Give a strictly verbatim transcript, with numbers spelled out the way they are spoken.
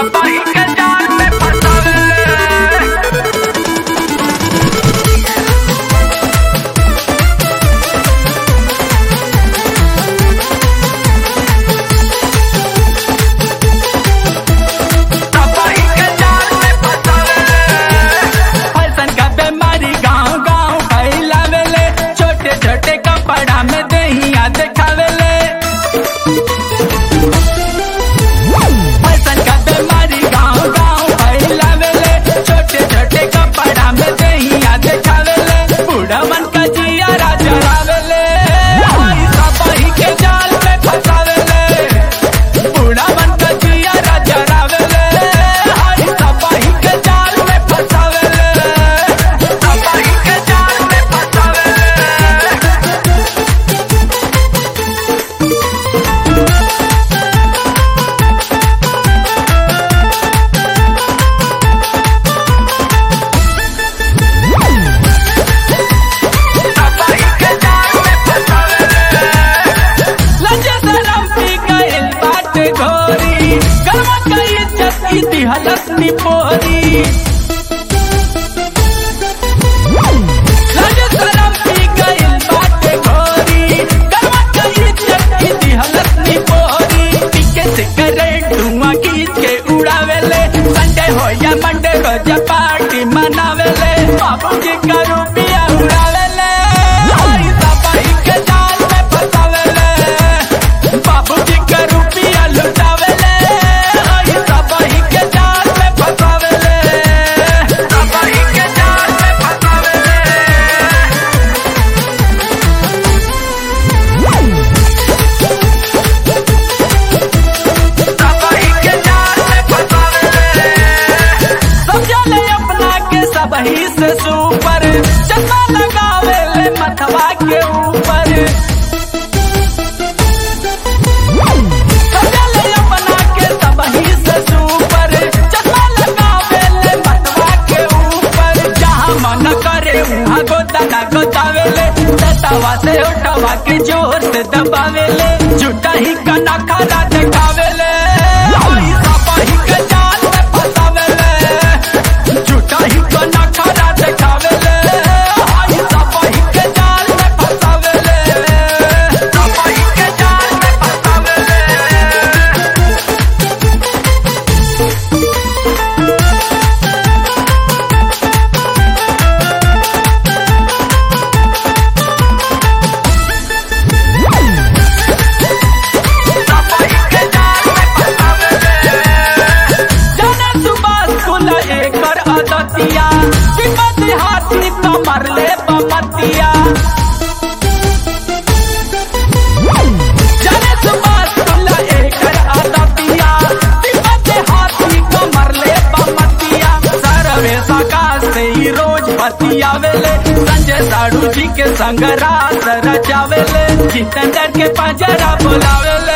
तबाही के जाल में फंसावे। तबाही के जाल में फंसावे। फैशन का बीमारी गाँव गाँव फैलावेले, छोटे छोटे कपड़ा में दहिया देखावेले। फैशन का बीमारी गाँव गाँव फैलावेले, छोटे छोटे कपड़ा में दहिया देखावेले। बूढ़ा मन का जिया राजा रावेले, हाय तबाही के जाल में फंसावेले। बूढ़ा मन का जिया राजा रावेले, हाय तबाही के जाल में फंसावेले। तबाही के जाल में फंसावेले। तबाही के जाल में फंसावेले। लज्जा शरम पी गइल बाटे घोरी, गलवा के इज्जत की दिहलत निपोरी। लज्जा शरम पी गइल बाटे घोरी, गलवा के इज्जत की दिहलत निपोरी। पीके से करे धुआं खींच के उड़ावेले, संडे हो या मंडे रोज पार्टी मनावेले। बाबूजी का रुपया उड़ावेले, हाय तबाही के जाल में फंसावेले। बाबूजी का रुपया लुटावेले, हाय तबाही के जाल में फंसावेले। तबाही के जाल में फंसावेले। तबाही के जाल में फंसावेले। समझले अपना के सबही से सुपर, चश्मा लगावेले मथवा के ऊपर। समझले अपना के सबही से सुपर, चश्मा लगावेले मथवा के ऊपर। जहाँ मन करे वहाँ गोदाना गोदावेले, तवा से उठवा के जोर से दबावेले। झूठा ही कना खरा देखावेले, हाय तबाही के जाल में फंसावेले। झूठा ही कना खरा देखावेले, हाय तबाही के जाल में फंसावेले। तबाही के जाल में फंसावेले। तबाही के जाल में फंसावेले। जाने सुबह स्कूल एकर अदतिया, विपद हाथी कमर ले बमतिया। जाने सुबह स्कूल एकर अदतिया, विपद हाथी कमर ले बमतिया। सरवे सका से ही रोज बतियावेले, संजय साड़ू जी के संग रात रचावेले। जितेंद्र के पंजरा बुलावेले।